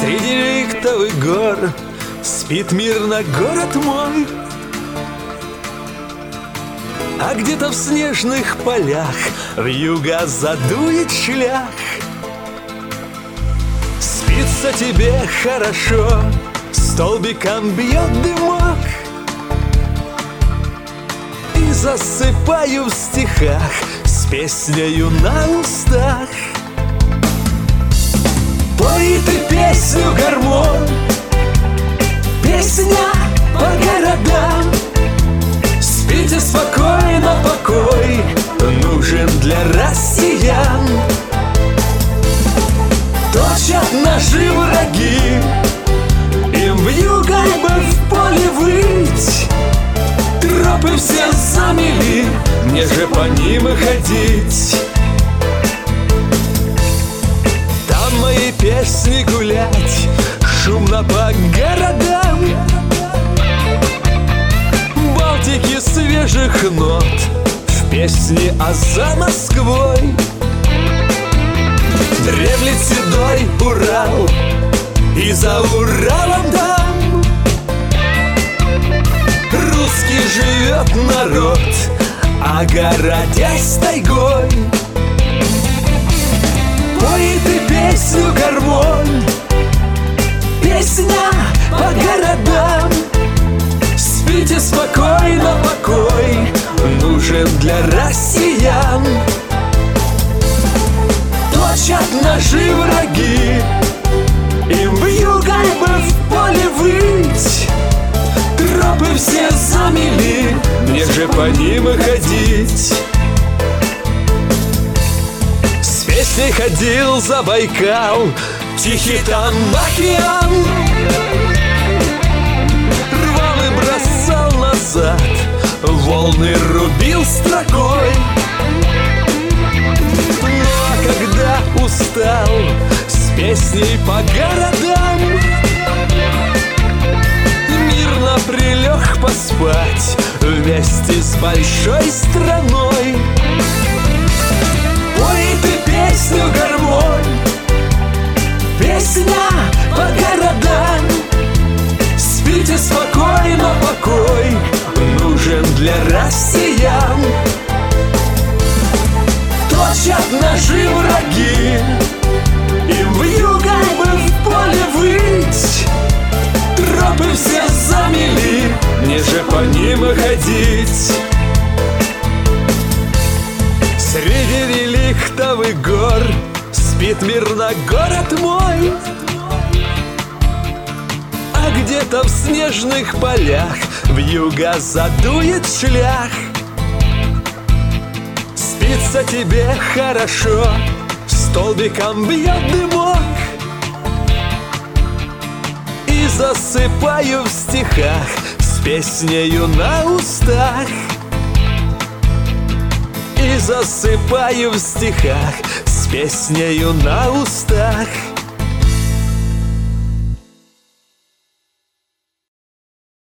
Среди рихтовых гор спит мирно город мой, а где-то в снежных полях вьюга задует шлях. Спится тебе хорошо, столбиком бьет дымок, и засыпаю в стихах с песнею на устах. Пой ты песню, гармонь, песня по городам. Спите спокойно, покой нужен для россиян. Точат наши враги, им вьюгой бы в поле выть. Тропы все замели, мне же по ним и ходить. Там мои песни гулять, шумно по городам. Балтики свежих нот в песне, а за Москвой дремлет седой Урал, и за Уралом там русский живет народ, огородясь тайгой. Пой ты песню, гармонь, песня по городам. Спите спокойно, покой нужен для россиян. Точат наши враги, им вьюгой бы в поле выть. Тропы все замели, мне же по ним и ходить. С песней ходил за Байкал, тихий там океан. Рвал и бросал назад, волны рубил строкой. Ну а когда устал с песней по городам, мирно прилег поспать вместе с большой страной. Пой ты песню, гармонь, песня по городам. Спите спокойно, покой нужен для россиян. Точат наши враги, им вьюгой бы в поле выть. Тропы все замели, мне же по ним и ходить. Среди реликтовых гор спит мирно город мой, а где-то в снежных полях вьюга задует шлях. Спится тебе хорошо, столбиком бьет дымок, и засыпаю в стихах с песнею на устах. И засыпаю в стихах с песнею на устах.